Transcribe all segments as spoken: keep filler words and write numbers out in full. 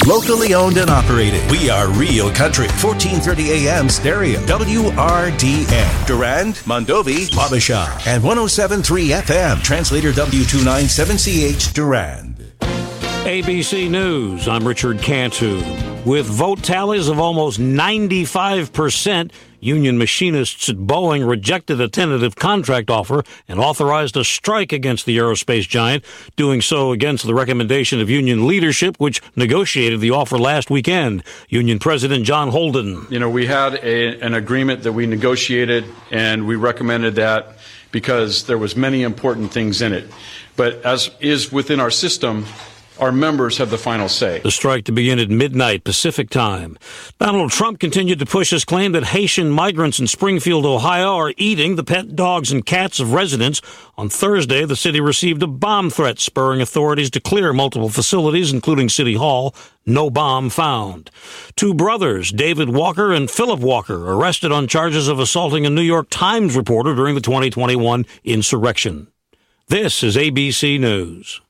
Locally owned and operated. We are Real Country. fourteen thirty A M stereo. W R D N. Durand, Mondovi, Wabasha. And one oh seven point three F M. Translator W two ninety-seven C H Durand. A B C News, I'm Richard Cantu. With vote tallies of almost ninety-five percent, union machinists at Boeing rejected a tentative contract offer and authorized a strike against the aerospace giant, doing so against the recommendation of union leadership, which negotiated the offer last weekend. Union President John Holden. You know, we had a, an agreement that we negotiated, and we recommended that because there was many important things in it. But as is within our system, our members have the final say. The strike to begin at midnight Pacific time. Donald Trump continued to push his claim that Haitian migrants in Springfield, Ohio, are eating the pet dogs and cats of residents. On Thursday, the city received a bomb threat, spurring authorities to clear multiple facilities, including City Hall. No bomb found. Two brothers, David Walker and Philip Walker, arrested on charges of assaulting a New York Times reporter during the twenty twenty-one insurrection. This is A B C News.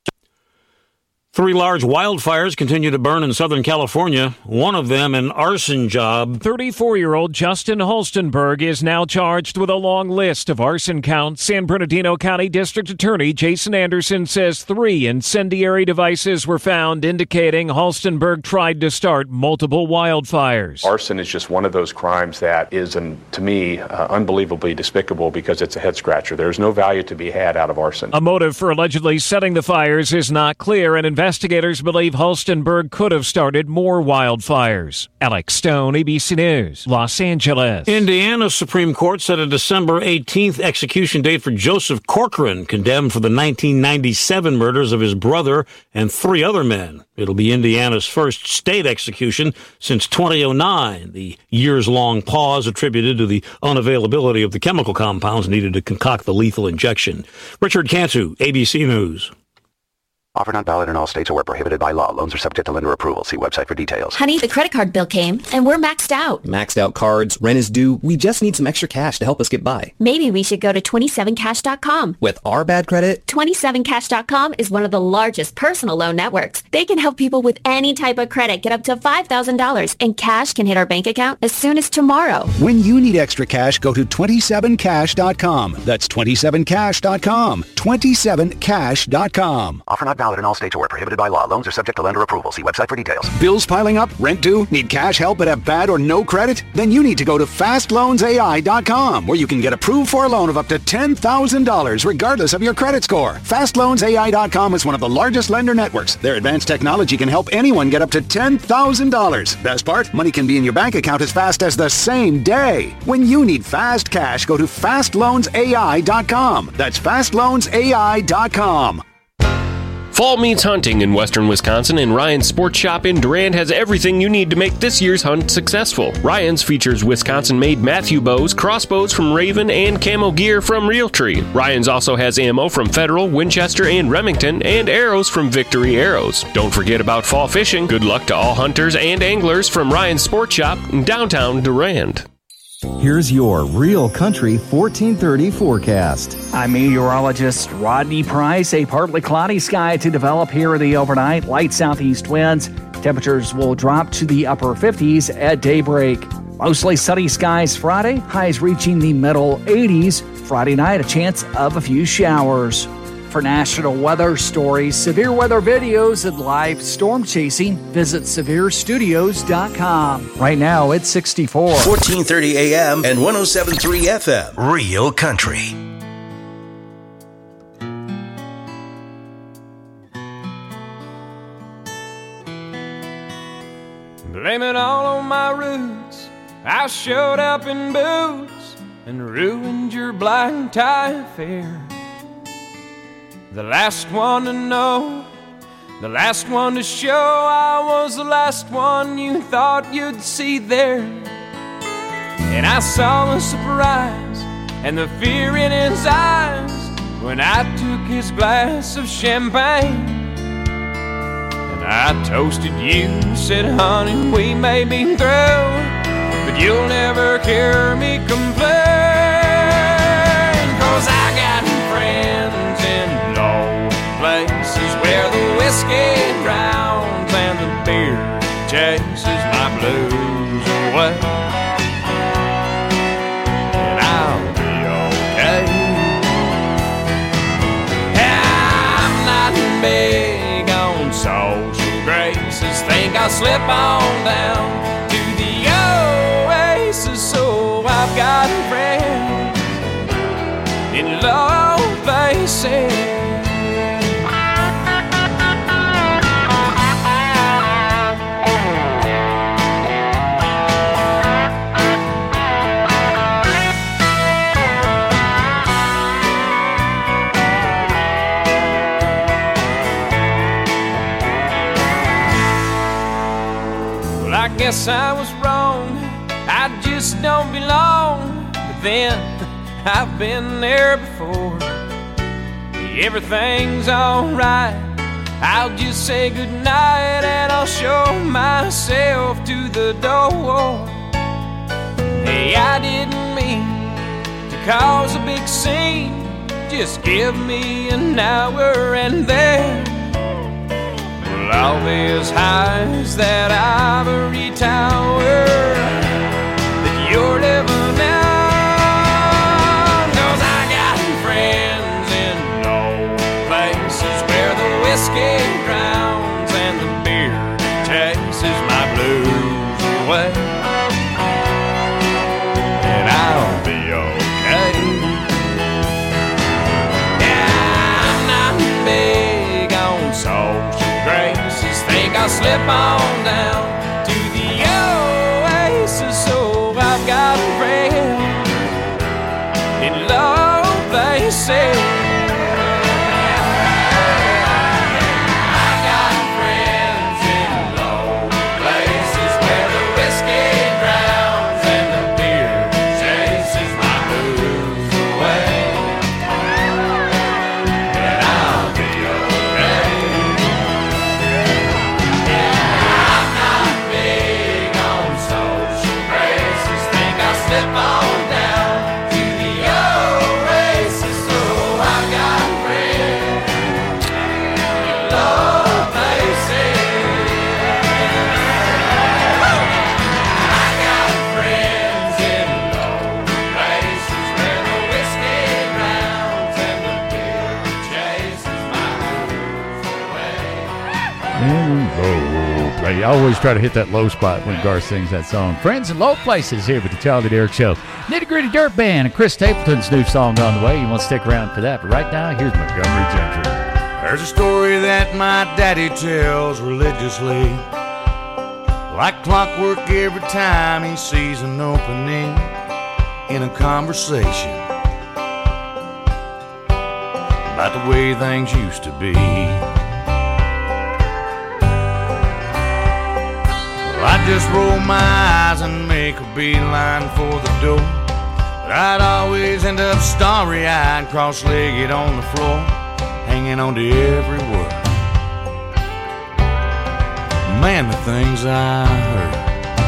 Three large wildfires continue to burn in Southern California, one of them an arson job. thirty-four-year-old Justin Holstenberg is now charged with a long list of arson counts. San Bernardino County District Attorney Jason Anderson says three incendiary devices were found, indicating Holstenberg tried to start multiple wildfires. Arson is just one of those crimes that is, an, to me, uh, unbelievably despicable because it's a head-scratcher. There's no value to be had out of arson. A motive for allegedly setting the fires is not clear, and investigators believe Holstenberg could have started more wildfires. Alex Stone, A B C News, Los Angeles. Indiana Supreme Court set a December eighteenth execution date for Joseph Corcoran, condemned for the nineteen ninety-seven murders of his brother and three other men. It'll be Indiana's first state execution since twenty oh nine, the years-long pause attributed to the unavailability of the chemical compounds needed to concoct the lethal injection. Richard Cantu, A B C News. Offer not valid in all states or where prohibited by law. Loans are subject to lender approval. See website for details. Honey, the credit card bill came, and we're maxed out. Maxed out cards, rent is due. We just need some extra cash to help us get by. Maybe we should go to twenty-seven cash dot com. With our bad credit? twenty-seven cash dot com is one of the largest personal loan networks. They can help people with any type of credit get up to five thousand dollars, and cash can hit our bank account as soon as tomorrow. When you need extra cash, go to twenty-seven cash dot com. That's twenty-seven cash dot com. twenty-seven cash dot com. Offer not valid in all states or where prohibited by law. Loans are subject to lender approval. See website for details. Bills piling up? Rent due? Need cash help but have bad or no credit? Then you need to go to fast loans A I dot com, where you can get approved for a loan of up to ten thousand dollars regardless of your credit score. fast loans A I dot com is one of the largest lender networks. Their advanced technology can help anyone get up to ten thousand dollars. Best part? Money can be in your bank account as fast as the same day. When you need fast cash, go to fast loans A I dot com. That's fast loans A I dot com. Fall means hunting in western Wisconsin, and Ryan's Sports Shop in Durand has everything you need to make this year's hunt successful. Ryan's features Wisconsin-made Matthew bows, crossbows from Raven, and camo gear from Realtree. Ryan's also has ammo from Federal, Winchester, and Remington, and arrows from Victory Arrows. Don't forget about fall fishing. Good luck to all hunters and anglers from Ryan's Sports Shop in downtown Durand. Here's your Real Country fourteen thirty forecast. I'm meteorologist Rodney Price. A partly cloudy sky to develop here in the overnight. Light southeast winds. Temperatures will drop to the upper fifties at daybreak. Mostly sunny skies Friday. Highs reaching the middle eighties. Friday night, a chance of a few showers. For national weather stories, severe weather videos, and live storm chasing, visit severe studios dot com. Right now, it's sixty-four. fourteen thirty A M and one oh seven point three F M. Real Country. Blame it all on my roots. I showed up in boots and ruined your black tie affair. The last one to know, the last one to show, I was the last one you thought you'd see there. And I saw the surprise and the fear in his eyes when I took his glass of champagne. And I toasted you, said, honey, we may be through, but you'll never hear me complain. 'Cause I got friends in low places where the whiskey drowns and the beer social graces. Think I'll slip on down to the oasis. So I've got friends in low places. I guess I was wrong, I just don't belong. But then, I've been there before. Everything's alright, I'll just say goodnight and I'll show myself to the door. Hey, I didn't mean to cause a big scene. Just give me an hour and then I'll be as high as that ivory tower that you're living in. 'Cause I got friends in low places where the whiskey drowns and the beer chases my blues away. And I'll be okay. Yeah, I'm not big on social graces. Think I'll slip on down to the oasis. So I've got friends in low places. I got friends in low places where the whiskey drowns and the beer chases my blues away. And I'll be okay. Slip on down to the oasis. So I got friends in low places. I got friends in low places where the whiskey drowns and the beer chases my blues away. In low place. I always try to hit that low spot when Garth sings that song. Friends in Low Places here with the Charlie Derrick Show. Nitty Gritty Dirt Band and Chris Stapleton's new song on the way. You want to stick around for that. But right now, here's Montgomery Gentry. There's a story that my daddy tells religiously, like clockwork every time he sees an opening in a conversation about the way things used to be. I'd just roll my eyes and make a beeline for the door, but I'd always end up starry-eyed, cross-legged on the floor, hanging on to every word. Man, the things I heard.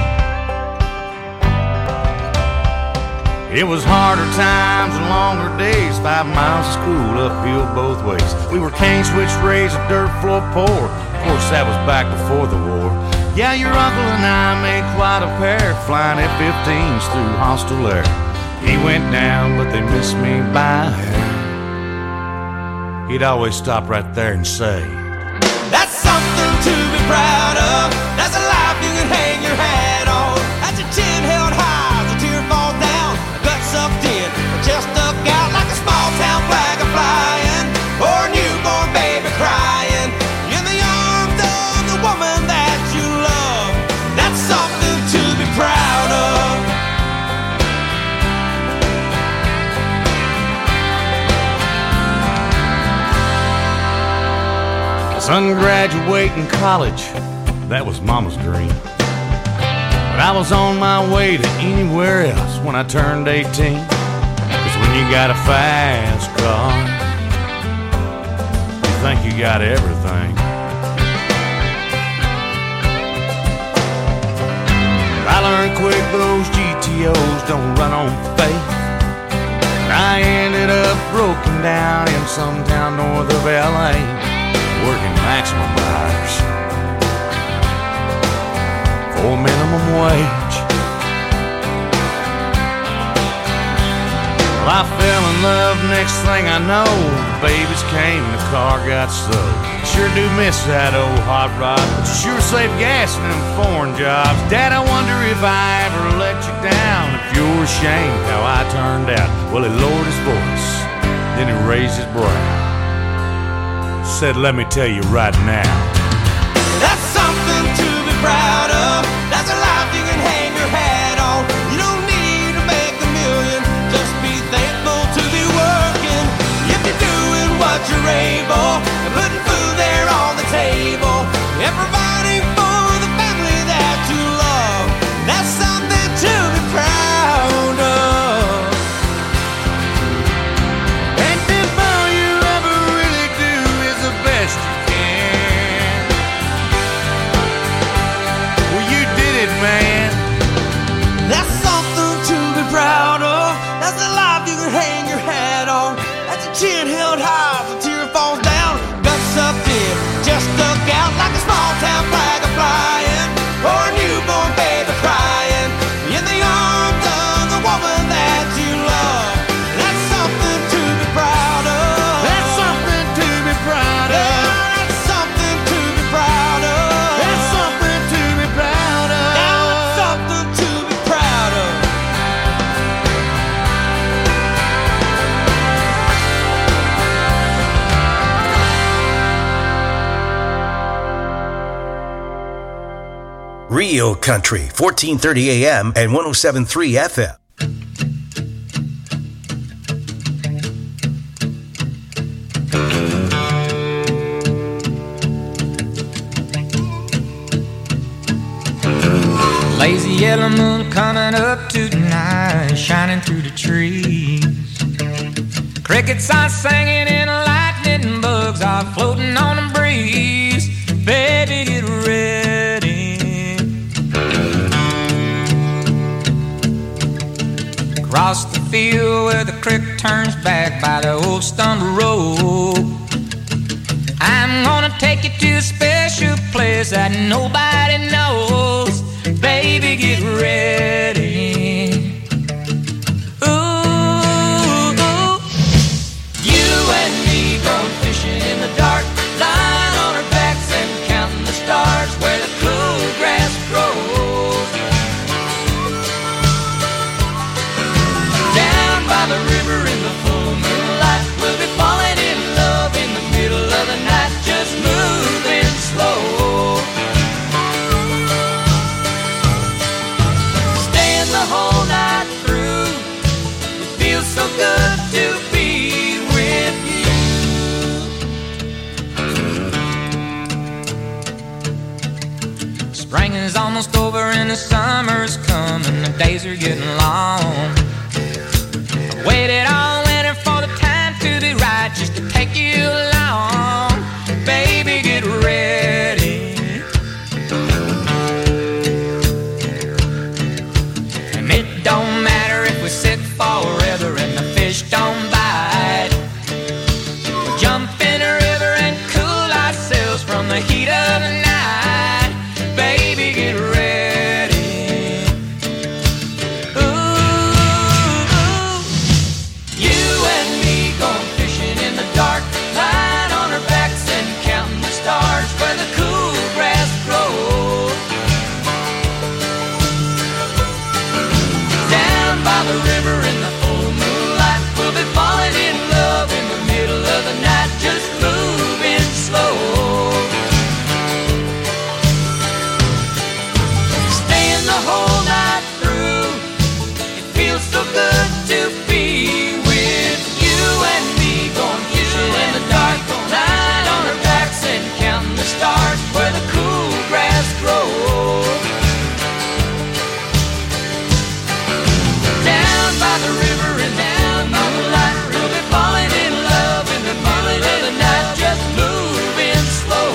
It was harder times and longer days, five miles of school uphill both ways. We were cane switch raised, a dirt floor poor. Of course, that was back before the war. Yeah, your uncle and I made quite a pair, flying F fifteens through hostile air. He went down, but they missed me by a hair. He'd always stop right there and say, that's something to be proud of. That's a life you can hang your hat on. That's your chin held high as a tear falls down. A gut sucked in, a chest stuck out like a small town flag a flying, or a newborn baby crying in the arms of the woman that you love. That's something to be proud of. Son graduating college, that was mama's dream. But I was on my way to anywhere else when I turned eighteen. Cause when you got a fast car, you think you got everything. I learned quick those G T Os don't run on faith. I ended up broken down in some town north of L A, working maximum hours for minimum wage. Well, I fell in love, next thing I know, the babies came and the car got sold. sure do miss that old hot rod, but you sure save gas in them foreign jobs. Dad, I wonder if I ever let you down, if you're ashamed how I turned out. Well, he lowered his voice, then he raised his brow, said, let me tell you right now. That's something to be proud of. That's a life you can hang your hat on. You don't need to make a million, just be thankful to be working. If you're doing what you're able, and putting food there on the table, and providing for the family that you love, that's something to be proud of. And if all you ever really do is the best you can, well, you did it, man. That's something to be proud of. That's a life you can hang your hat on. That's a chin held high, the tear falls down. Guts up dead, just stuck out like a small town flag a flying, or a newborn baby crying in the arms of the woman that you love. That's something to be proud of. That's something to be proud of. Yeah, that's something to be proud of. That's something to be proud of. Now it's something to be proud of. Rio Country, fourteen thirty A M and one oh seven point three F M. Lazy yellow moon coming up tonight, shining through the trees. Crickets are singing and lightning bugs are floating on the breeze. Baby, get ready. Across the field where the creek turns back by the old stone road, I'm gonna take you to a special place that nobody knows. Baby, get ready. Ooh, ooh. You and me going fishing in the dark, lying on our backs and counting the stars where the cool grass grows. Down by the river in the full moonlight, we'll be falling in love in the middle of the night, just moving slow. Staying the whole night through, it feels so good to be with you. Spring is almost over and the summer's coming, the days are getting long. I waited all winter for the time to be right, just to take you along. Baby, get ready. And it don't matter if we sit forever and the fish don't bite. We'll jump in a river and cool ourselves from the heat of the night. Baby, get ready. Ooh, you and me going fishing in the dark, lying on our backs and counting the stars where the cool grass grows. Down by the river in the full moonlight, we'll be falling in love in the middle of the night, just moving slow. Staying the whole night through, it feels so good to be with you and me going fishing in the dark, lying on our backs and counting the stars where the cool grass grows. Down by the river and down by the light, we'll be falling in love in the middle of the night, just moving slow.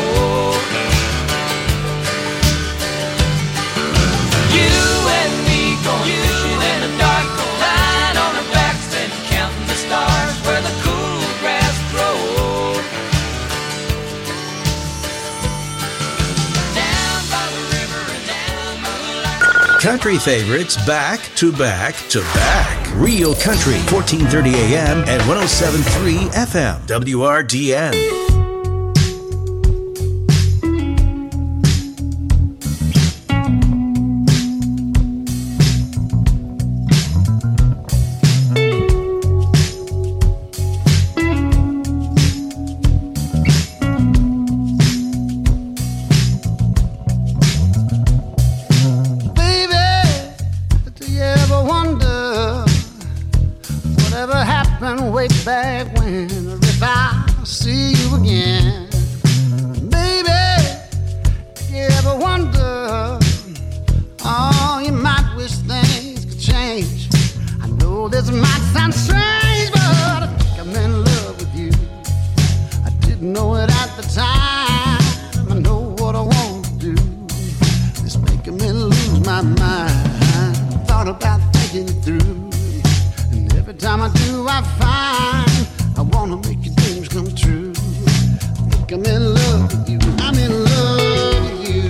You and me going fishing in the dark, lying on our backs and counting the stars where the cool grass grows. Down by the river and down by the light. Country favorites back to back to back. Rio Country, fourteen thirty A M and one oh seven point three F M. W R D N. way back when, or if I see you again. Baby, you ever wonder, oh, you might wish things could change. I know this might sound strange, but I think I'm in love with you. I didn't know it at the time. I know what I want to do. It's making me lose my mind. Thought about thinking it through. And every time I do, I find I wanna make your dreams come true. I think I'm in love with you. I'm in love with you.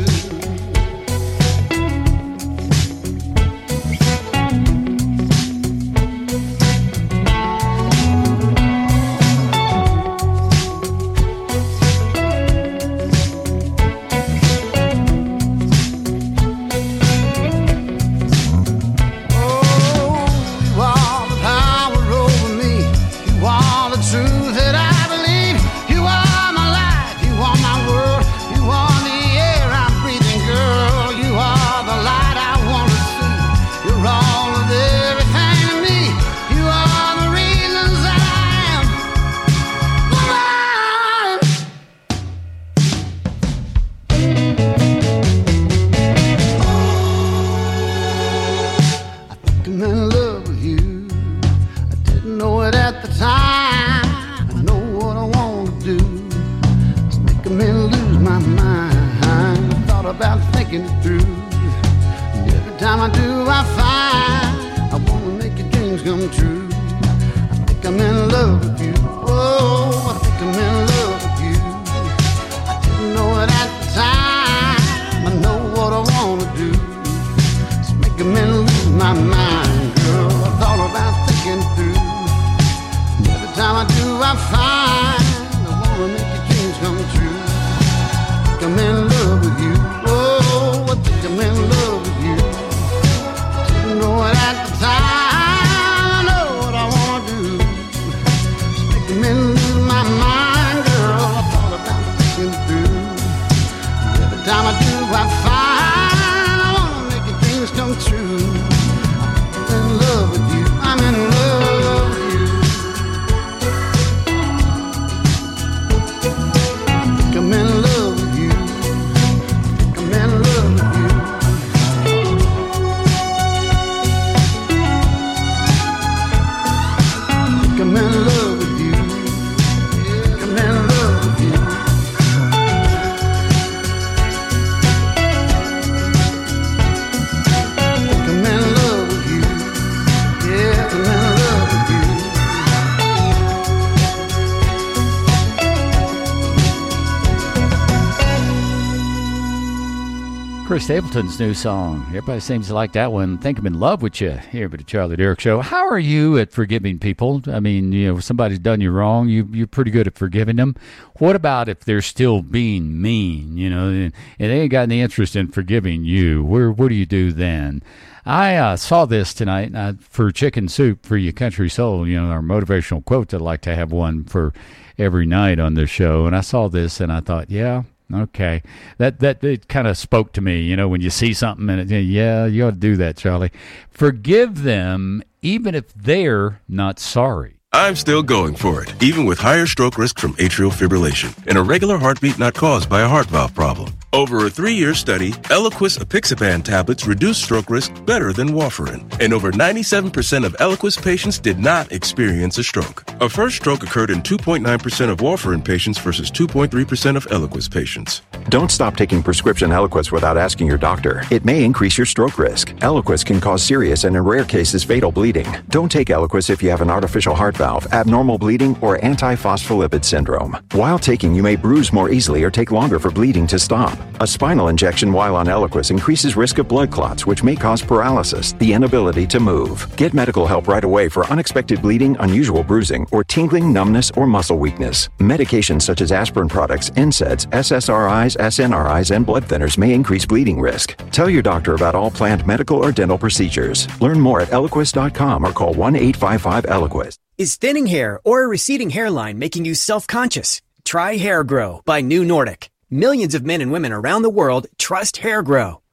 Chris Stapleton's new song. Everybody seems to like that one. Think I'm in love with you here at the Charlie Derrick Show. How are you at forgiving people? I mean, you know, if somebody's done you wrong, you, you're pretty good at forgiving them. What about if they're still being mean, you know, and, and they ain't got any interest in forgiving you? Where, what do you do then? I uh, saw this tonight uh, for Chicken Soup for Your Country Soul, you know, our motivational quote. I'd like to have one for every night on the show. And I saw this and I thought, yeah, okay, that that it kind of spoke to me, you know, when you see something and it, yeah, you ought to do that, Charlie. Forgive them even if they're not sorry. I'm still going for it, even with higher stroke risk from atrial fibrillation and a regular heartbeat not caused by a heart valve problem. Over a three-year study, Eliquis apixaban tablets reduce stroke risk better than warfarin, and over ninety-seven percent of Eliquis patients did not experience a stroke. A first stroke occurred in two point nine percent of warfarin patients versus two point three percent of Eliquis patients. Don't stop taking prescription Eliquis without asking your doctor. It may increase your stroke risk. Eliquis can cause serious and in rare cases fatal bleeding. Don't take Eliquis if you have an artificial heart valve, abnormal bleeding, or antiphospholipid syndrome. While taking, you may bruise more easily or take longer for bleeding to stop. A spinal injection while on Eliquis increases risk of blood clots, which may cause paralysis, the inability to move. Get medical help right away for unexpected bleeding, unusual bruising, or tingling, numbness, or muscle weakness. Medications such as aspirin products, N SAIDs, S S R Is, S N R Is, and blood thinners may increase bleeding risk. Tell your doctor about all planned medical or dental procedures. Learn more at Eliquis dot com or call one eight five five Eliquis. Is thinning hair or a receding hairline making you self-conscious? Try Hair Grow by New Nordic. Millions of men and women around the world trust Hair Grow.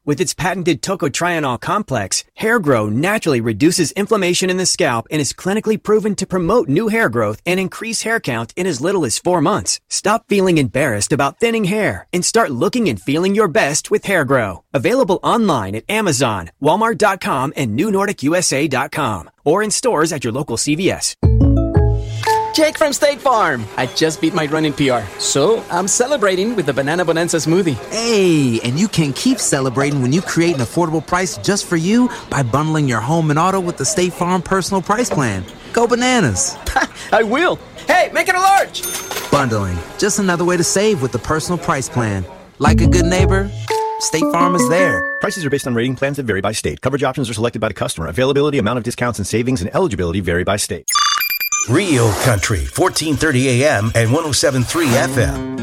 With its patented tocotrienol complex, HairGrow naturally reduces inflammation in the scalp and is clinically proven to promote new hair growth and increase hair count in as little as four months. Stop feeling embarrassed about thinning hair and start looking and feeling your best with HairGrow. Available online at Amazon, Walmart dot com, and New Nordic U S A dot com, or in stores at your local C V S. Jake from State Farm. I just beat my running P R, so I'm celebrating with the Banana Bonanza smoothie. Hey, and you can keep celebrating when you create an affordable price just for you by bundling your home and auto with the State Farm Personal Price Plan. Go bananas. I will. Hey, make it a large. Bundling, just another way to save with the Personal Price Plan. Like a good neighbor, State Farm is there. Prices are based on rating plans that vary by state. Coverage options are selected by the customer. Availability, amount of discounts and savings, and eligibility vary by state. Real Country, fourteen thirty A M and one oh seven point three F M.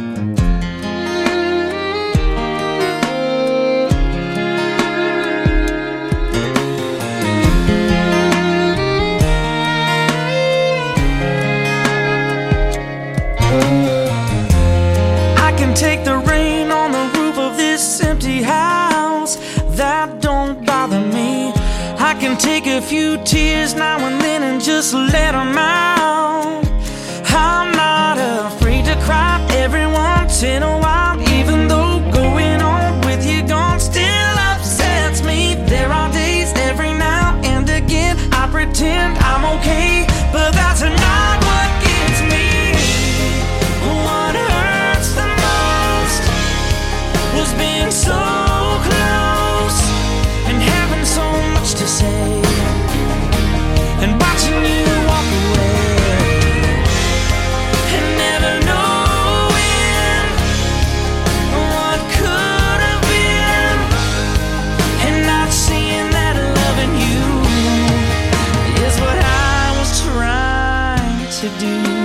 I can take the rain on the roof of this empty house. That don't bother me. I can take a few tears now and then and just let them out. I'm not afraid to cry every once in a while, even though going on with you gone still upsets me. There are days every now and again I pretend I'm okay, but that's not what gets me. What hurts the most was being so close and having so much to say, and watching you walk away, and never knowing what could have been, and not seeing that loving you is what I was trying to do.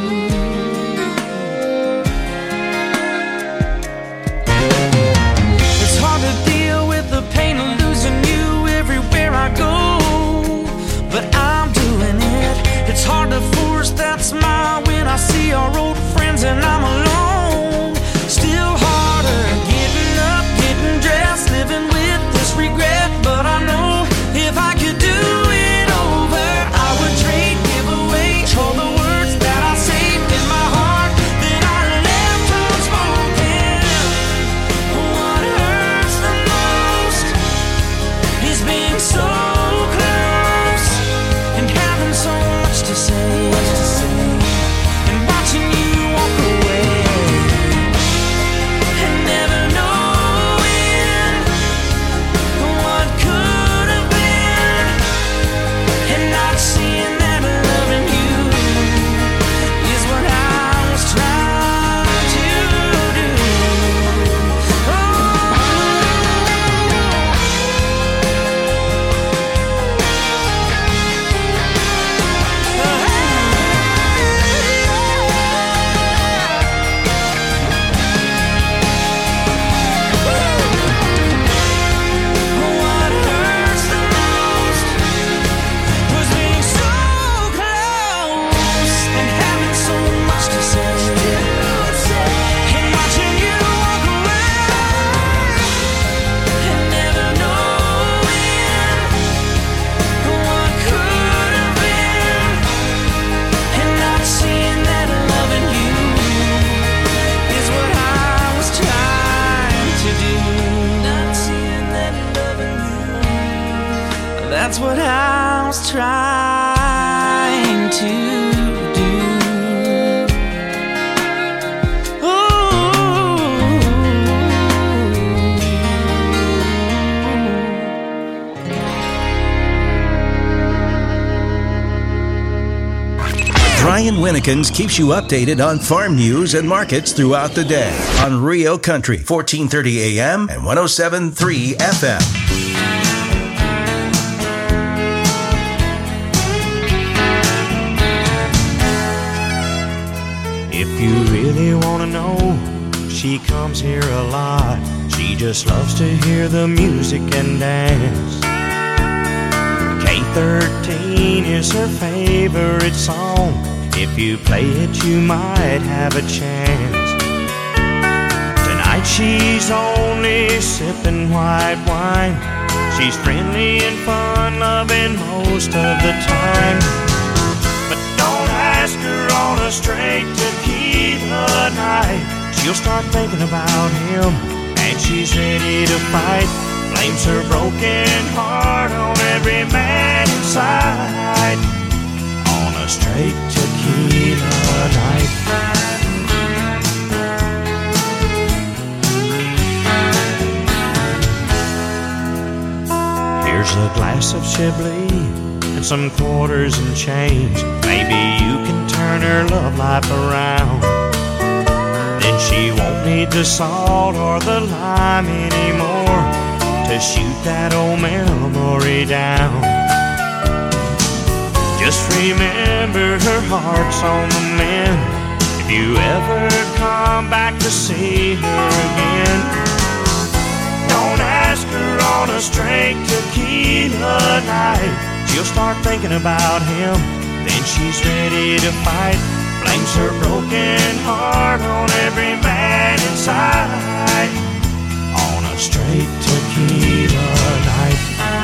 It's hard to deal with the pain of losing you everywhere I go, but I'm doing it. It's hard to force that smile when I see our old friends and I'm alone. Still harder getting up, getting dressed, living with this regret, but I know if I could do it over, I would trade, give away all the words that I saved in my heart that I left unspoken. What hurts the most is being so close and having so much to say, and watching you walk away, and never knowing what could have been, and not seeing that loving you is what I was trying to do. What hurts the most was being so close and having so much to say, and watching you walk away, and never knowing what could have been, and not seeing that loving you is what I was trying to do. Not seeing that loving you, that's what I was trying to do. Brian Winnikins keeps you updated on farm news and markets throughout the day on Rio Country, fourteen thirty A M and one oh seven point three F M. If you really want to know, she comes here a lot. She just loves to hear the music and dance. K thirteen is her favorite song. If you play it, you might have a chance. Tonight when she's only sipping white wine. She's friendly and fun-loving most of the time. But don't ask her on a straight tequila night. She'll start thinking about him, and she's ready to fight. Blames her broken heart on every man inside. On a straight tequila night. Here's a glass of Chablis and some quarters and change. Maybe you can turn her love life around. Then she won't need the salt or the lime anymore to shoot that old memory down. Just remember her heart's on the mend if you ever come back to see her again. Don't ask her on a straight tequila night. She'll start thinking about him, then she's ready to fight. Blames her broken heart on every man inside. On a straight tequila night.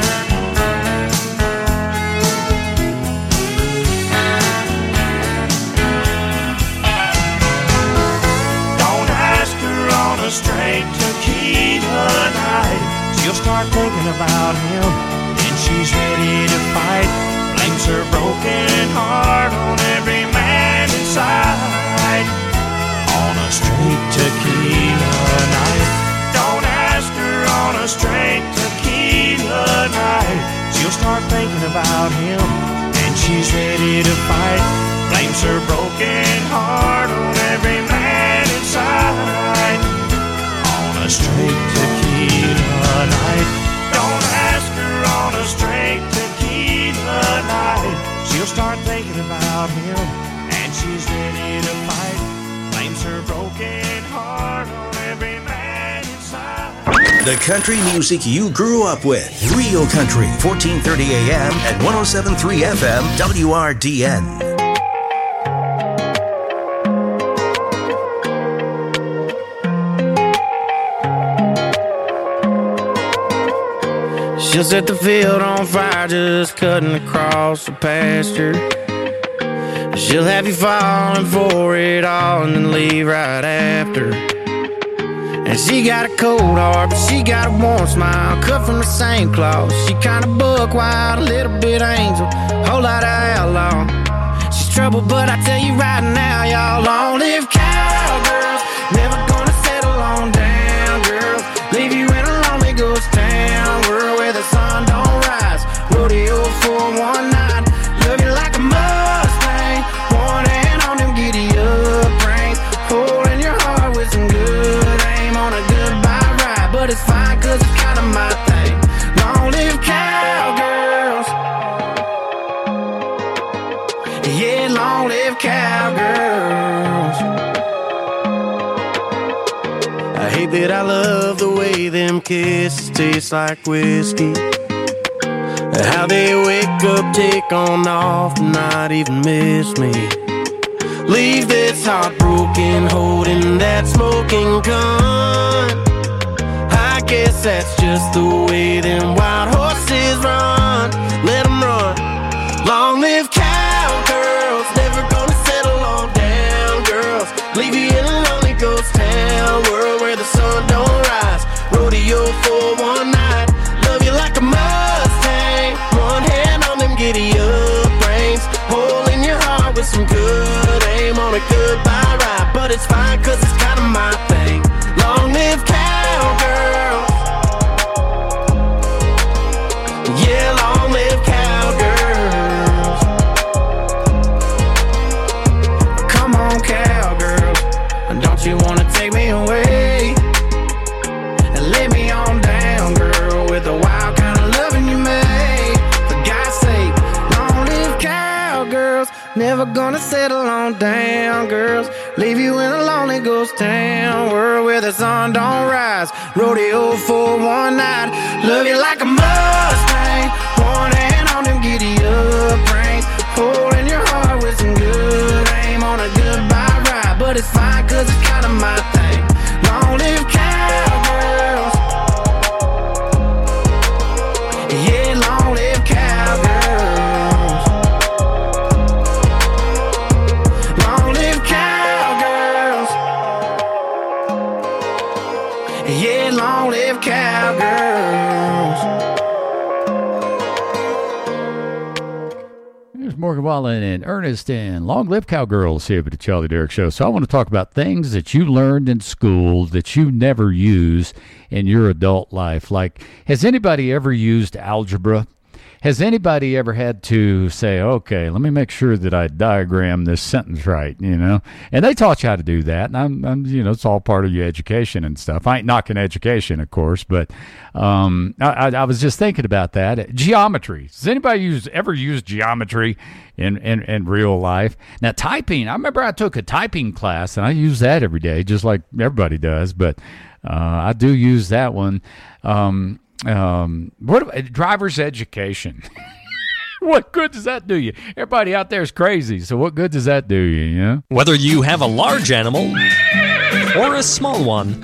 Don't ask her on a straight tequila night. She'll start thinking about him, then she's ready to fight. Blames her broken heart on every man inside. On a straight tequila night. Don't ask her on a straight tequila night. She'll start thinking about him, and she's ready to fight. Blames her broken heart on every man inside. On a straight tequila night. Don't ask her on a straight tequila night. She'll start thinking about him, and she's ready to fight. Blames her broken heart on every man inside. The country music you grew up with. Real Country, fourteen thirty A M and one oh seven point three F M, W R D N. She'll set the field on fire just cutting across the pasture. She'll have you falling for it all and then leave right after. And she got a cold heart, but she got a warm smile, cut from the same cloth. She kinda buck wild, a little bit angel, whole lot of outlaw. She's trouble, but I tell you right now, y'all, long live cowgirls. Never gonna settle on down, girls. Leave you in a lonely ghost town, world where the sun don't rise. Rodeo for one night, love you like a Mustang. One hand on them giddy up reins, holding your heart with some good aim on a goodbye ride. But it's fine, cause it's kinda my thing. Long live cowgirls. Yeah, long live cowgirls. I hate that I love the way them kisses taste like whiskey. How they wake up, take on off, not even miss me. Leave this heartbroken, holding that smoking gun. I guess that's just the way them wild horses run. Let them run. Long live cowgirls, never gonna settle on down, girls. Leave you in a lonely ghost town, world where the sun don't rise. Rodeo for one night, love you like a Mustang. One hand on them giddy up reins, holding your heart with some good aim on a goodbye ride. But it's fine, cause it's kinda my thing. Long live cowgirls. Yeah, long live cowgirls. Come on, cowgirls, don't you wanna take me away and lay me on down, girl, with the wild kind of loving you made. For God's sake, long live cowgirls. Never gonna settle on down, girls. Leave you in a lonely ghost town, world where the sun don't rise. Rodeo for one night, love you like a Mustang. One hand on them giddy up reins, holding your heart with some good aim on a goodbye ride. But it's fine, cause it's kinda my thing. Long live cowgirls. long live cowgirls. There's Morgan Wallen and Ernest and Long Live Cowgirls here at the Charlie Derrick Show. So I want to talk about things that you learned in school that you never use in your adult life. Like, has anybody ever used algebra? Has anybody ever had to say, okay, let me make sure that I diagram this sentence right, you know? And they taught you how to do that, and I'm, I'm you know, it's all part of your education and stuff. I ain't knocking education, of course, but um, I, I, I was just thinking about that. Geometry. Does anybody use ever use geometry in, in, in real life? Now, typing. I remember I took a typing class, and I use that every day, just like everybody does, but uh, I do use that one. Um Um, what driver's education? What good does that do you? Everybody out there is crazy, so what good does that do you, you know? Whether you have a large animal or a small one,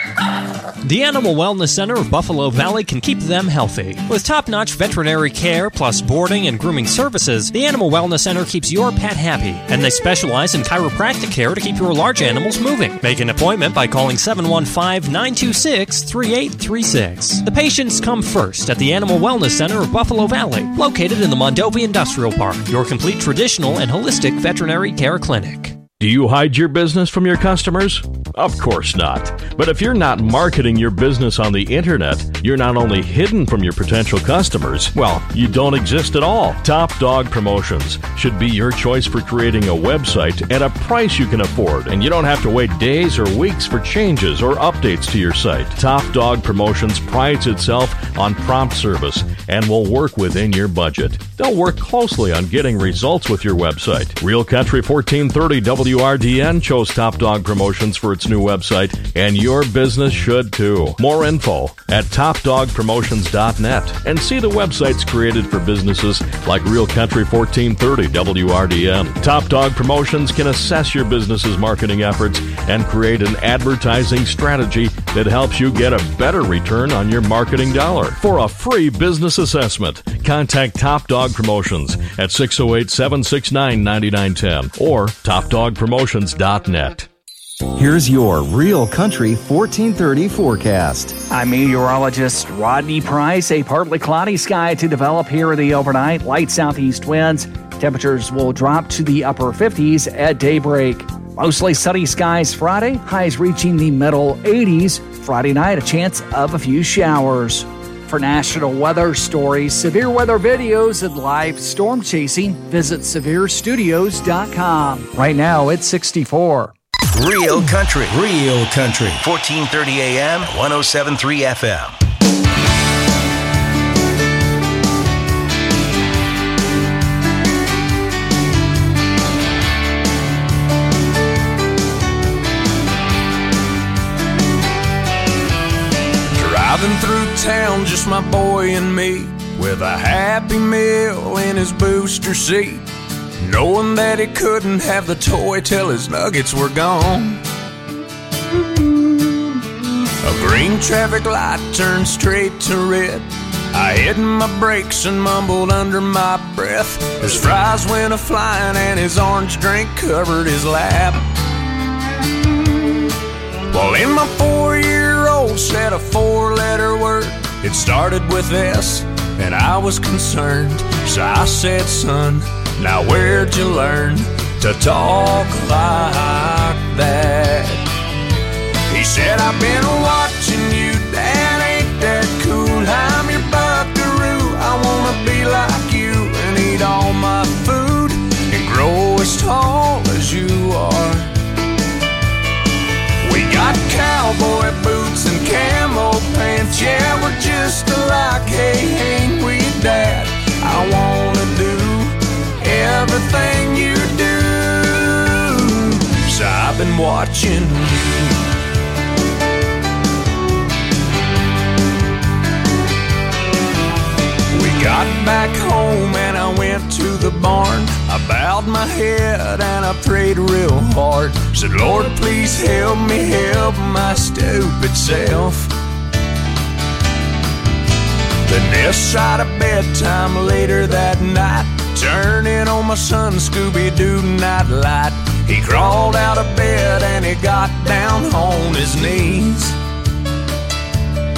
the Animal Wellness Center of Buffalo Valley can keep them healthy. With top-notch veterinary care plus boarding and grooming services, the Animal Wellness Center keeps your pet happy, and they specialize in chiropractic care to keep your large animals moving. Make an appointment by calling seven one five, nine two six, three eight three six. The patients come first at the Animal Wellness Center of Buffalo Valley, located in the Mondovi Industrial Park, your complete traditional and holistic veterinary care clinic. Do you hide your business from your customers? Of course not. But if you're not marketing your business on the internet, you're not only hidden from your potential customers, well, you don't exist at all. Top Dog Promotions should be your choice for creating a website at a price you can afford, and you don't have to wait days or weeks for changes or updates to your site. Top Dog Promotions prides itself on prompt service and will work within your budget. They'll work closely on getting results with your website. Real Country fourteen thirty W R D N chose Top Dog Promotions for its new website, and your business should too. More info at top dog promotions dot net, and see the websites created for businesses like Real Country fourteen thirty W R D N. Top Dog Promotions can assess your business's marketing efforts and create an advertising strategy that helps you get a better return on your marketing dollar. For a free business assessment, contact Top Dog Promotions at six oh eight, seven six nine, nine nine one zero or top dog promotions dot net. Here's your Real Country fourteen thirty forecast. I'm meteorologist Rodney Price. A partly cloudy sky to develop here in the overnight. Light southeast winds. Temperatures will drop to the upper fifties at daybreak. Mostly sunny skies Friday. Highs reaching the middle eighties. Friday night, a chance of a few showers. For national weather stories, severe weather videos, and live storm chasing, visit severe studios dot com. Right now, it's sixty-four. Real Country. Real Country. fourteen thirty A M, one oh seven point three F M. Driving through town, just my boy and me, with a Happy Meal in his booster seat, knowing that he couldn't have the toy till his nuggets were gone. A green traffic light turned straight to red. I hit my brakes and mumbled under my breath. His fries went a-flying and his orange drink covered his lap. Well, in my four-year-old said a four-letter word. It started with S, and I was concerned. So I said, son, now where'd you learn to talk like that? He said, I've been watching you, Dad, ain't that cool? I'm your buckaroo, I wanna be like you and eat all my food and grow as tall as you are. We got cowboy boots and camo pants, yeah, we're just alike, hey, ain't we, Dad? I wanna do everything you do, so I've been watching you. We got back home and I went to the barn. I bowed my head and I prayed real hard. Said, Lord, please help me help my stupid self. Then this side of bedtime later that night, turning on my son Scooby-Doo nightlight. He crawled out of bed and he got down on his knees.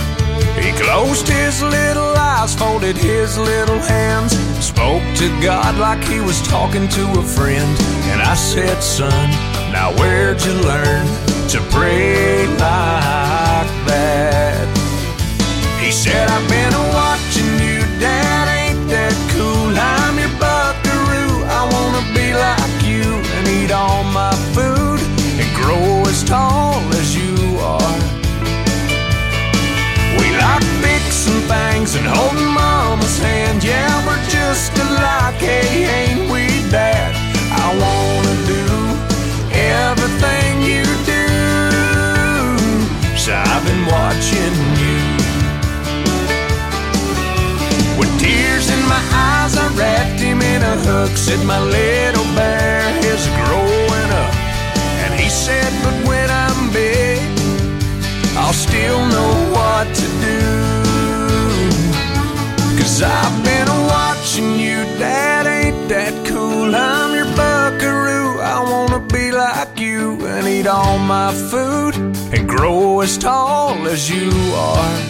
Closed his little eyes, folded his little hands, spoke to God like he was talking to a friend. And I said, son, now where'd you learn to pray like that? He said, I've been watching you, Dad, ain't that cool? I'm your buckaroo, I wanna be like you and eat all my food and grow as tall as you are. We like fixing things and holding Mama's hand. Yeah, we're just alike, hey, ain't we, Dad? I wanna do everything you do, so I've been watching you. With tears in my eyes, I wrapped him in a hook. Said my little bear is growing up. And he said, but when I'm big, I'll still know what to do. Cause I've been watching you, Dad, ain't that cool? I'm your buckaroo, I wanna be like you and eat all my food and grow as tall as you are.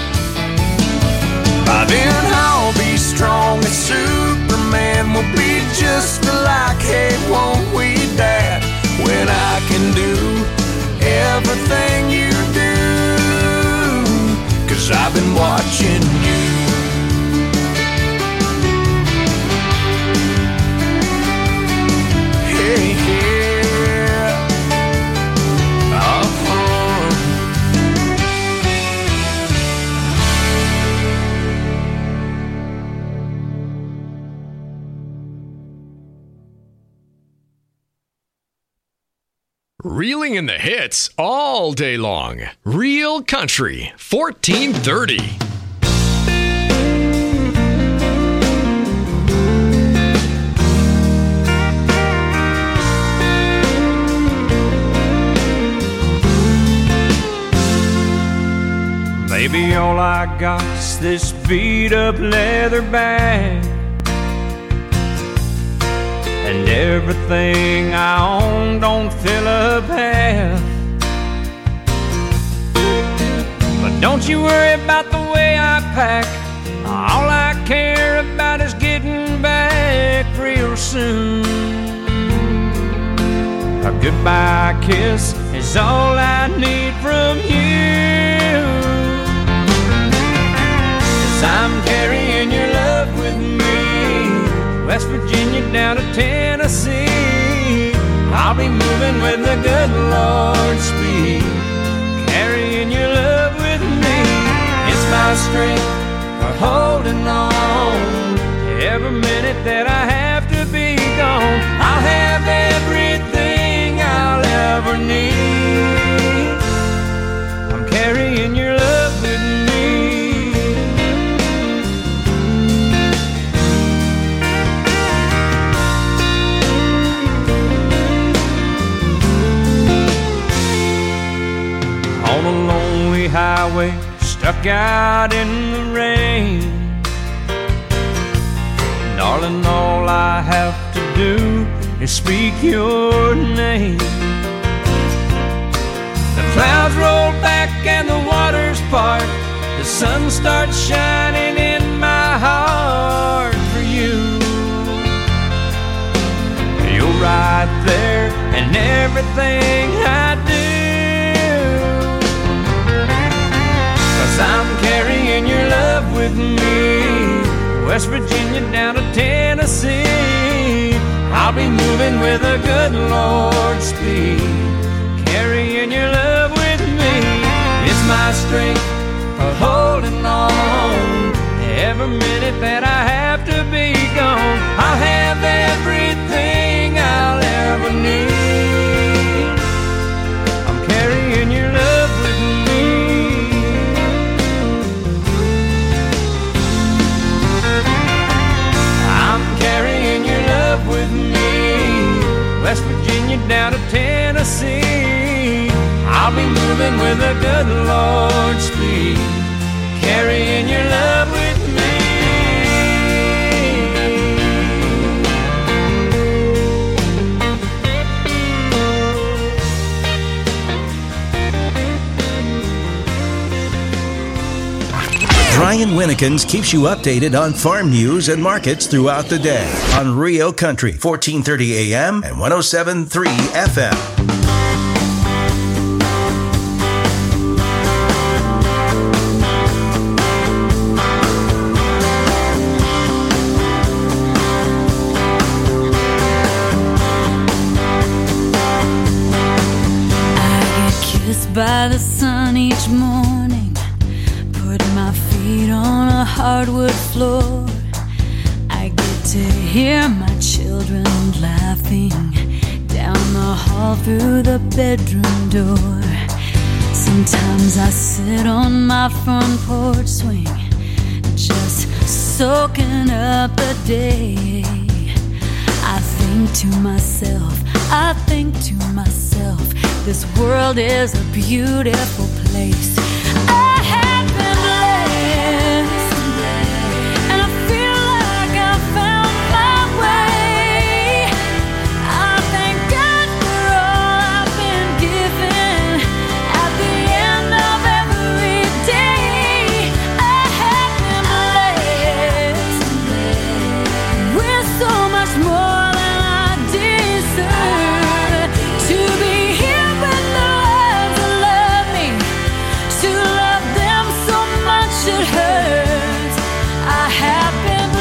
By then I'll be strong as Superman, we'll be just alike, hey, won't we, Dad? When I can do everything you do, cause I've been watching you. Hey, yeah. Uh-huh. Reeling in the hits all day long. Real Country, fourteen thirty. Baby, all I got's this beat up leather bag, and everything I own don't fill up half. But don't you worry about the way I pack. All I care about is getting back real soon. A goodbye kiss is all I need from you. 'Cause I'm carrying your love with me, West Virginia down to Tennessee. I'll be moving with the good Lord's speed, carrying your love with me. It's my strength for holding on. Every minute that I have to be gone, I'll have everything I'll ever need. I'm carrying your love with me. On a lonely highway, stuck out in the rain. Darling, all I have to do is speak your name. The clouds roll back and the waters part. The sun starts shining in my heart for you. You're right there in everything I do. I'm carrying your love with me, West Virginia down to Tennessee. I'll be moving with a good Lord's speed, carrying your love with me. It's my strength for holding on. Every minute that I have to be gone, I'll have everything I'll ever need. I'm carrying your love with me. With me, West Virginia down to Tennessee. I'll be moving with a good Lord's speed, carrying your love with Brian Winnekins keeps you updated on farm news and markets throughout the day on Rio Country, fourteen thirty A M and one oh seven point three F M. By the sun each morning, put my feet on a hardwood floor. I get to hear my children laughing down the hall through the bedroom door. Sometimes I sit on my front porch swing, just soaking up the day. I think to myself, I think to myself, this world is a beautiful place. I have been blessed, and I feel like I found my way. I thank God for all I've been given. At the end of every day, I have been blessed with so much more than I deserve. To be here it hurts. I have been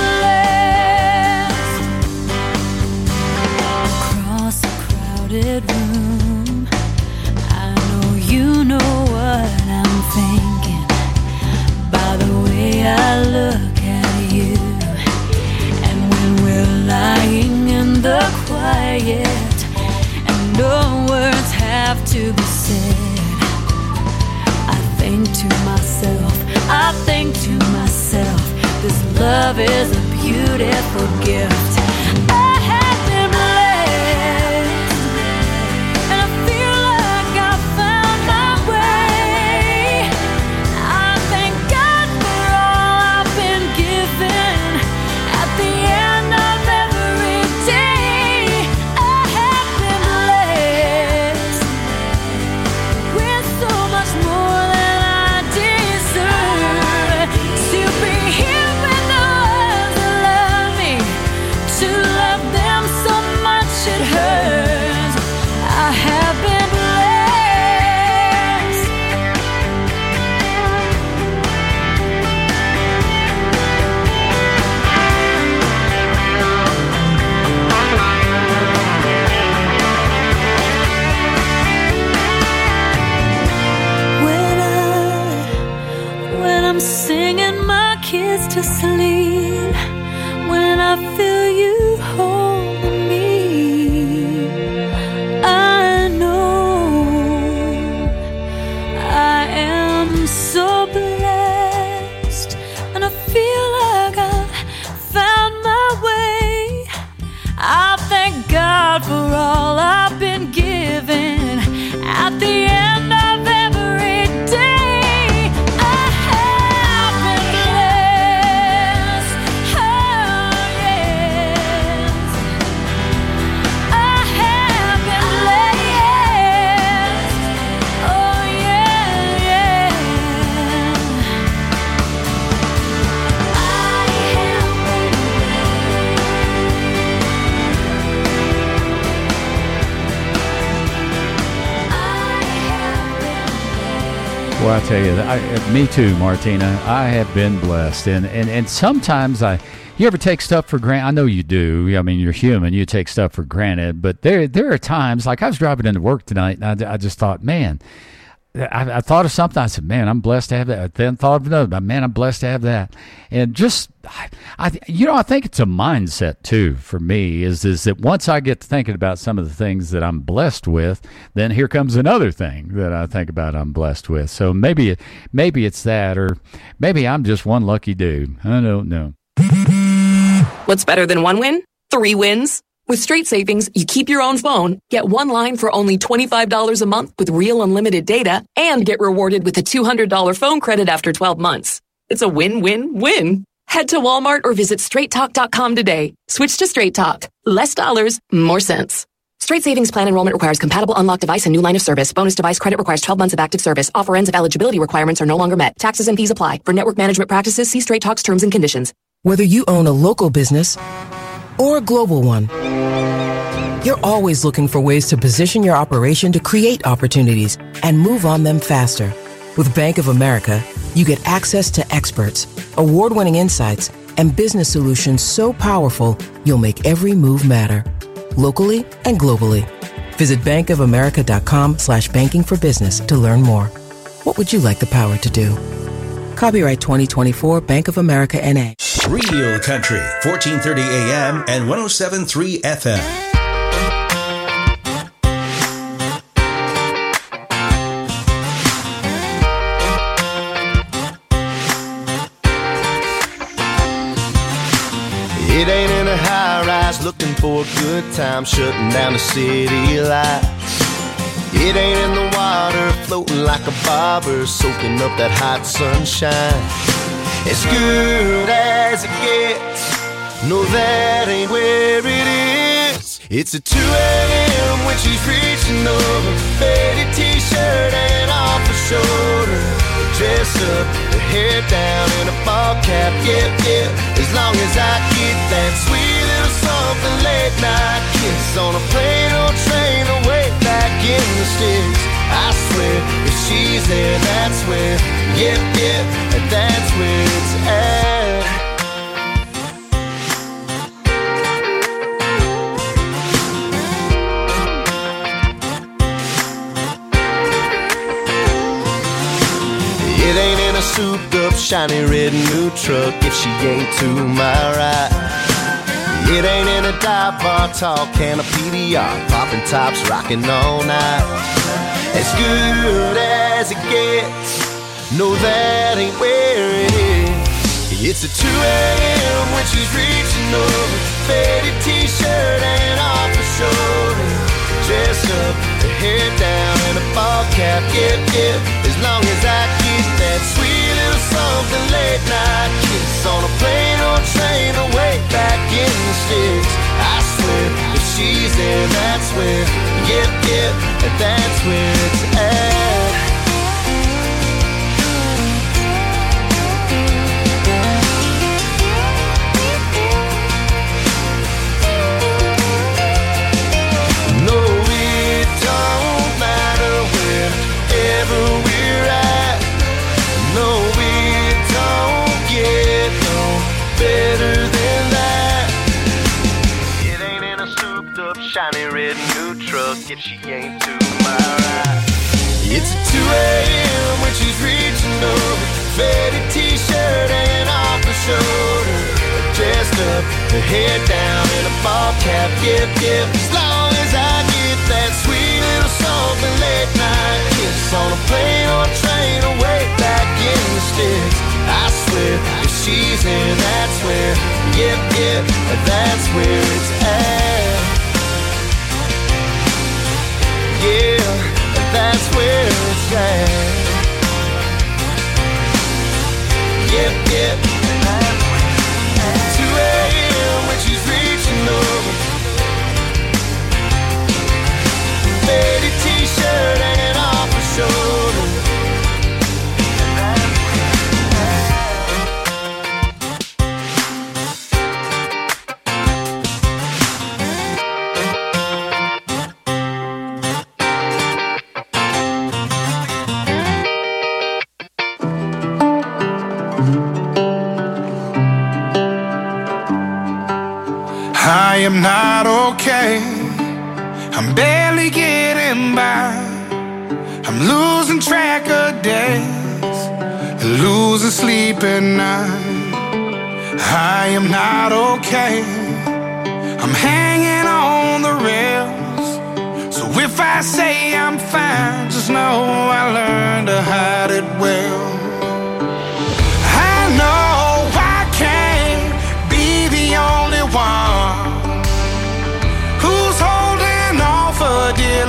blessed. Across a crowded room, I know you know what I'm thinking. By the way I look at you, and when we're lying in the quiet, and no words have to be said, I think to myself, I think to myself, this love is a beautiful gift. I have been blessed, and I feel like I found my way. I thank God for all I've been given. At the end of every day, I have been blessed with so much more than I deserve. To be here with the ones that love me, to love them so much it hurts. I have been blessed. When I, when I'm singing my kids to sleep, when I feel you holding me, I know I am so blessed, and I feel like I found my way. I thank God for all I've been given. At the end of every day, I have been blessed. Oh yes, I have been blessed. Oh yeah, yeah. I have Well, I tell you, I, me too, Martina. I have been blessed, and, and and sometimes I, you ever take stuff for granted? I know you do. I mean, you're human. You take stuff for granted, but there there are times, like I was driving into work tonight, and I, I just thought, man, I, I thought of something. I said, man, I'm blessed to have that. I then thought of another, man, I'm blessed to have that. And just, I, I, you know, I think it's a mindset too for me. Is is that once I get to thinking about some of the things that I'm blessed with, then here comes another thing that I think about I'm blessed with. So maybe it, maybe it's that, or maybe I'm just one lucky dude. I don't know. What's better than one win? Three wins. With Straight Savings, you keep your own phone, get one line for only twenty-five dollars a month with real unlimited data, and get rewarded with a two hundred dollars phone credit after twelve months. It's a win-win-win. Head to Walmart or visit straight talk dot com today. Switch to Straight Talk. Less dollars, more sense. Straight Savings Plan enrollment requires compatible unlocked device and new line of service. Bonus device credit requires twelve months of active service. Offer ends if eligibility requirements are no longer met. Taxes and fees apply. For network management practices, see Straight Talk's terms and conditions. Whether you own a local business or a global one, you're always looking for ways to position your operation to create opportunities and move on them faster. With Bank of America, you get access to experts, award-winning insights, and business solutions so powerful, you'll make every move matter. Locally and globally. Visit bankofamerica.com slash banking for business to learn more. What would you like the power to do? Copyright twenty twenty-four Bank of America N A. Real Country, fourteen thirty A M and one oh seven point three F M. It ain't in a high-rise looking for a good time, shutting down the city lights. It ain't in the water floating like a bobber, soaking up that hot sunshine. As good as it gets, no, that ain't where it is. It's at two a.m. when she's reaching over, faded t-shirt and off her shoulder, dress up, her hair down in a ball cap, yep, yep. As long as I get that sweet little something late night kiss on a plane or train away back in the sticks. I swear, if she's there, that's where, yep, yep, and that's where it's at. It ain't in a souped up, shiny red new truck if she ain't to my right. It ain't in a dive bar, tall can of P D R, popping tops, rocking all night. As good as it gets, no, that ain't where it is. It's at two a.m. when she's reaching over, faded t-shirt and off her shoulder, dress up, her hair down and a ball cap, yep, yep. As long as I get that sweet little something late night kiss on a plane or train away back in the sticks. I swear, if she's there, that's where, yep, yep, and that's where it's at. Shiny red new truck if she ain't to my right. It's at two a.m. when she's reaching over, faded t-shirt and off her shoulder, dressed up, her hair down in a ball cap, yep, yep. As long as I get that sweet little something late night kiss on a plane or train away back in the sticks. I swear, if she's in, that's where, yep, yep, that's where it's at. Yeah, that's where it's at. Yep, yep. two a.m. when she's reaching over, faded t-shirt and off her shoulder. I am not okay. I'm barely getting by. I'm losing track of days, losing sleep at night. I am not okay. I'm hanging on the rails. So if I say I'm fine, just know I learned to hide it well. I know I can't be the only one who's holding on for dear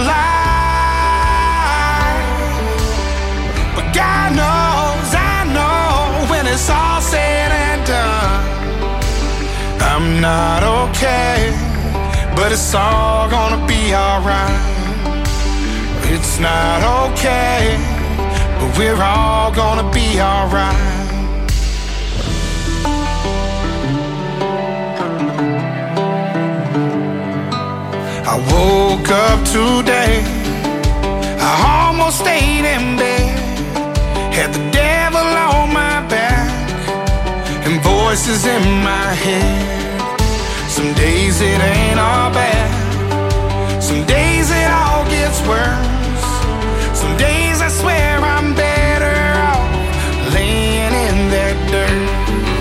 life. But God knows, I know, when it's all said and done, I'm not okay. but it's all gonna be alright. It's not okay, but we're all gonna be alright. I woke up today, I almost stayed in bed, had the devil on my back and voices in my head. Some days it ain't all bad, some days it all gets worse. Some days I swear I'm better off laying in that dirt.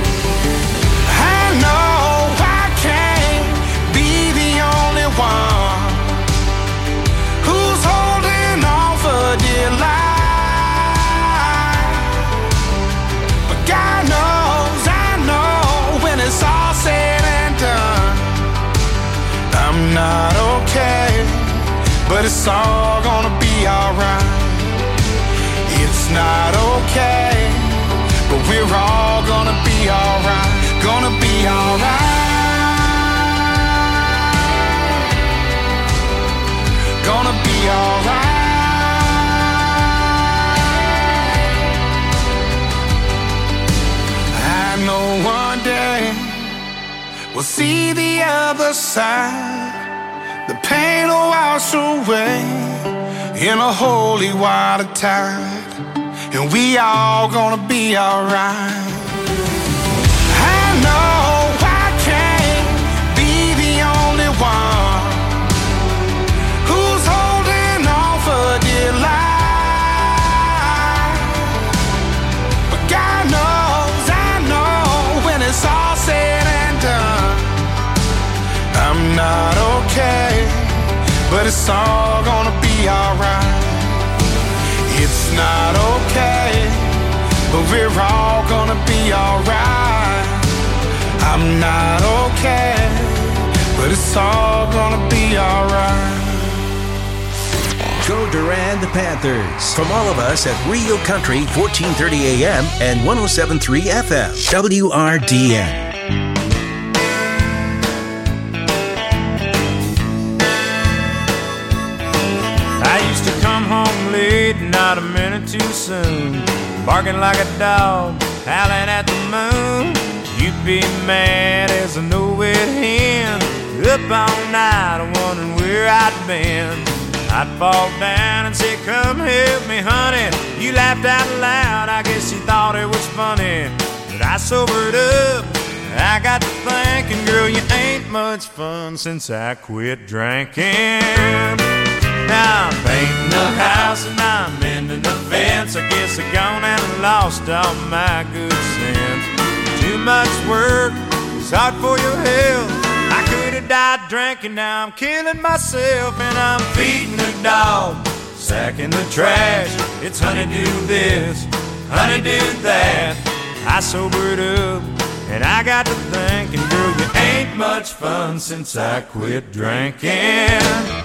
I know I can't be the only one who's holding on for dear life, but God knows, I know, when it's all said and done, I'm not okay, but it's all gonna be alright. It's not okay, but we're all gonna be alright, gonna be alright, gonna be alright. I know one day we'll see the other side. The pain will wash away in a holy water tide, and we all gonna be alright. I know I can't be the only one who's holding on for dear life, but God knows, I know, when it's all said and done, I'm not okay, but it's all gonna be alright. It's not okay, but we're all gonna be alright. I'm not okay, but it's all gonna be alright. Go Durand the Panthers. From all of us at Real Country, fourteen thirty A M and one oh seven point three F M, W R D N. Late, not a minute too soon, barking like a dog, howling at the moon. You'd be mad as a no-wit hen, up all night wondering where I'd been. I'd fall down and say, come help me, honey. You laughed out loud, I guess you thought it was funny. But I sobered up, I got to thinking, girl, you ain't much fun since I quit drinking. Now I'm painting the house and I'm mending the fence. I guess I gone and lost all my good sense. Too much work, it's hard for your health. I could have died drinking, now I'm killing myself. And I'm feeding the dog, sacking the trash. It's honey do this, honey do that. I sobered up and I got to thinking, girl, you ain't much fun since I quit drinking.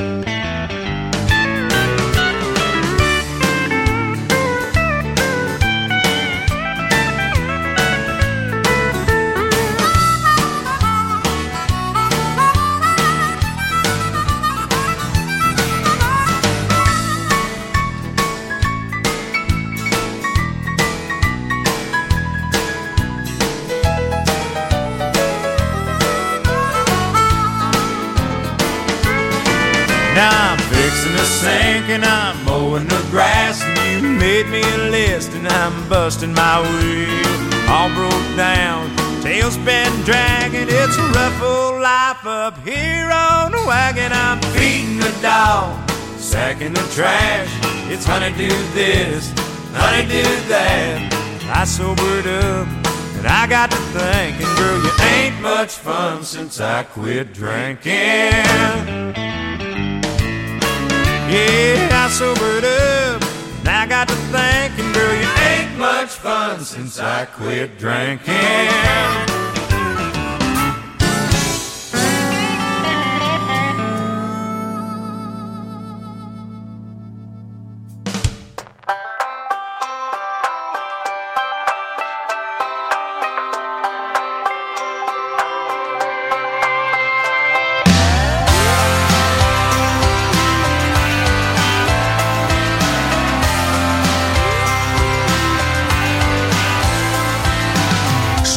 Now I'm fixing the sink and I'm mowing the grass, and you made me a list and I'm busting my wheel. All broke down, tail's been dragging. It's a rough old life up here on the wagon. I'm feeding the dog, sacking the trash. It's honey do this, honey do that. I sobered up and I got to thinking, girl, you ain't much fun since I quit drinking. Yeah, I sobered up, and I got to thinking, girl, you ain't much fun since I quit drinking.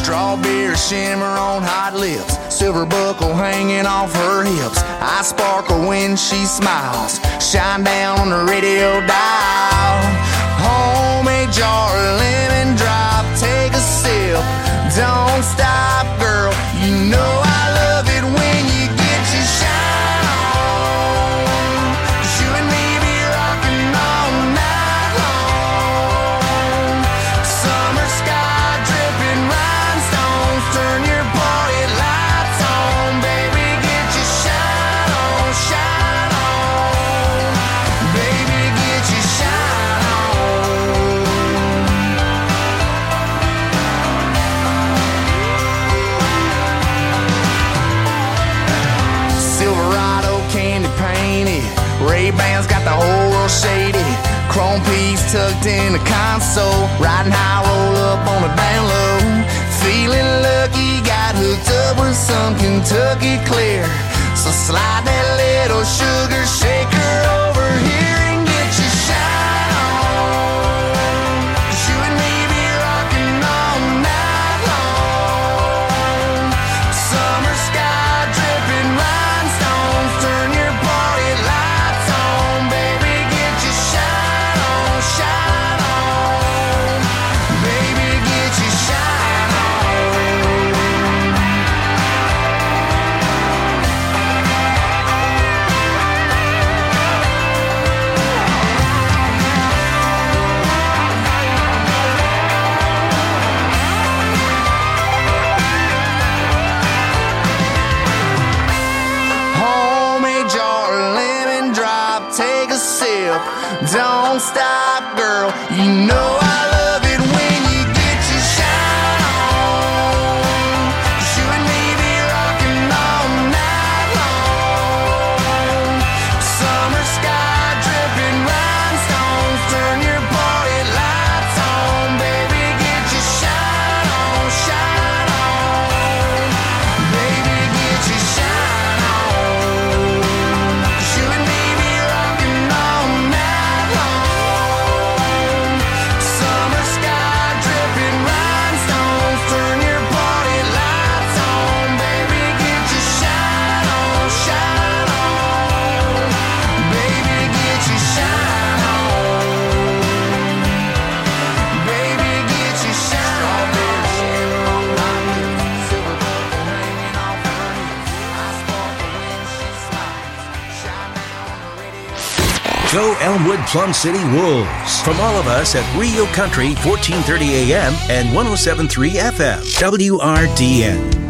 Strawberry shimmer on hot lips, silver buckle hanging off her hips. I sparkle when she smiles, shine down on the radio dial. Homemade jar of lemon drop, take a sip, don't stop, girl. You know I love it when you get your shine on. 'Cause you and me be rocking all night long. Summer sky dripping rhinestones, turn your party lights on. Baby, get your shine on, shine on. Baby, get your shine on. Silverado candy painted, Ray-Bans got the whole world shaded. Chrome piece tucked in the console, riding high, roll up on the down low. Feeling lucky, got hooked up with some Kentucky Clear. So slide that little sugar shaker over here and get your shine on. 'Cause you and me be rocking all night long. Summer sky dripping rhinestones, turn your party lights on. Baby, get your shine on, shine on. Baby, get your shine on. Homemade jar of lemon drop, take a sip, don't stop, girl. You know I love it when you get your shine on. 'Cause you and me be rocking all night long. Summer sky dripping rhinestones, turn your party lights on. Baby, get your shine on, shine on. Baby, get your shine on. 'Cause you and me be rocking all night long. Summer sky dripping rhinestones, turn your party lights on. Baby, get your shine on, shine on. Baby, get your shine on. Baby, get your shine on. Silver buckle hanging off her hips. I sparkle when she smiles, shine down on the radio. Go Elmwood Plum City Wolves. From all of us at Rio Country, fourteen thirty A M and one oh seven point three F M. W R D N.